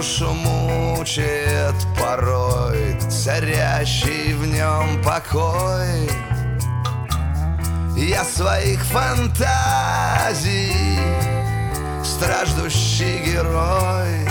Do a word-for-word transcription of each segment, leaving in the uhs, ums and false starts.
душу мучает порой царящий в нем покой. Я своих фантазий страждущий герой,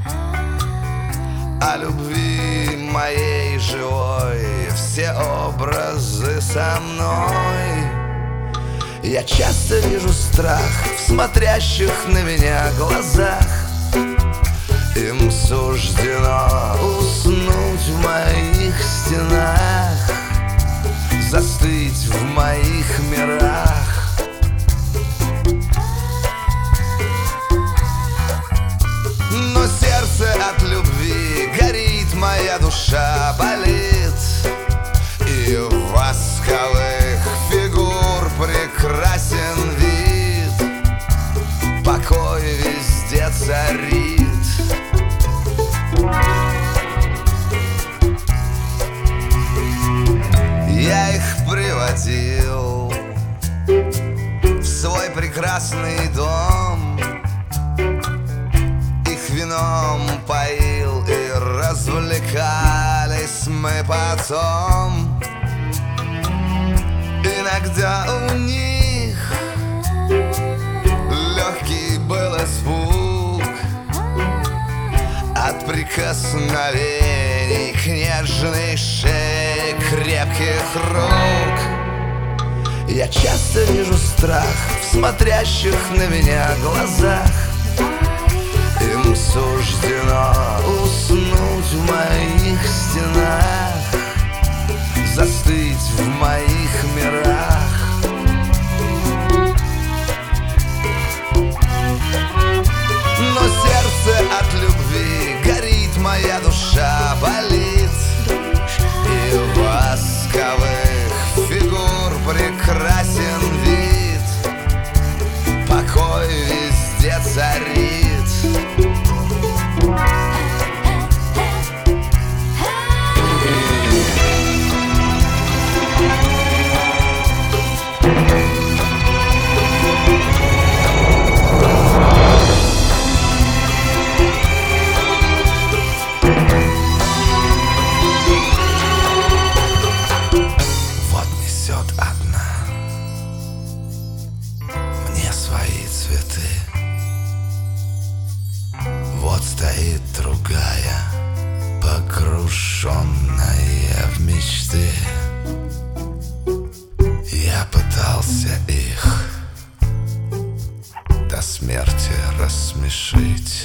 о любви моей живой все образы со мной. Я часто вижу страх в смотрящих на меня глазах. Им суждено уснуть в моих стенах, застыть в моих мирах. Но сердце от любви горит, моя душа болит, и в восковых фигур прекрасен вид, покой везде царит. Я их приводил в свой прекрасный дом, их вином поил и развлекались мы потом. Иногда у них легкий был испуг от прикосновений к нежной шее крепких рук. Я часто вижу страх в смотрящих на меня глазах. Им суждено уснуть в моих стенах, застыть в моих мирах. Но сердце от любви горит, моя душа болит, и в восковых фигур прекрасен вид, покой везде царит. Вот стоит другая, погруженная в мечты. Я пытался их до смерти рассмешить,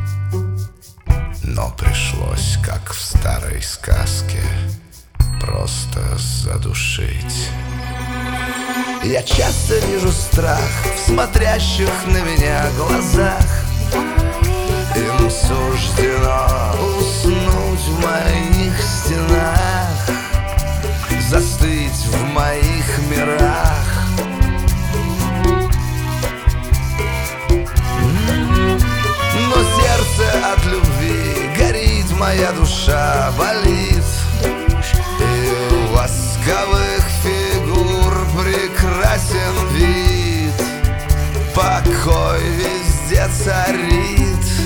но пришлось, как в старой сказке, просто задушить. Я часто вижу страх в смотрящих на меня глазах. Им суждено уснуть в моих стенах, застыть в моих мирах. Но сердце от любви горит, моя душа болит, и у восковых фигур прекрасен вид, покой везде царит.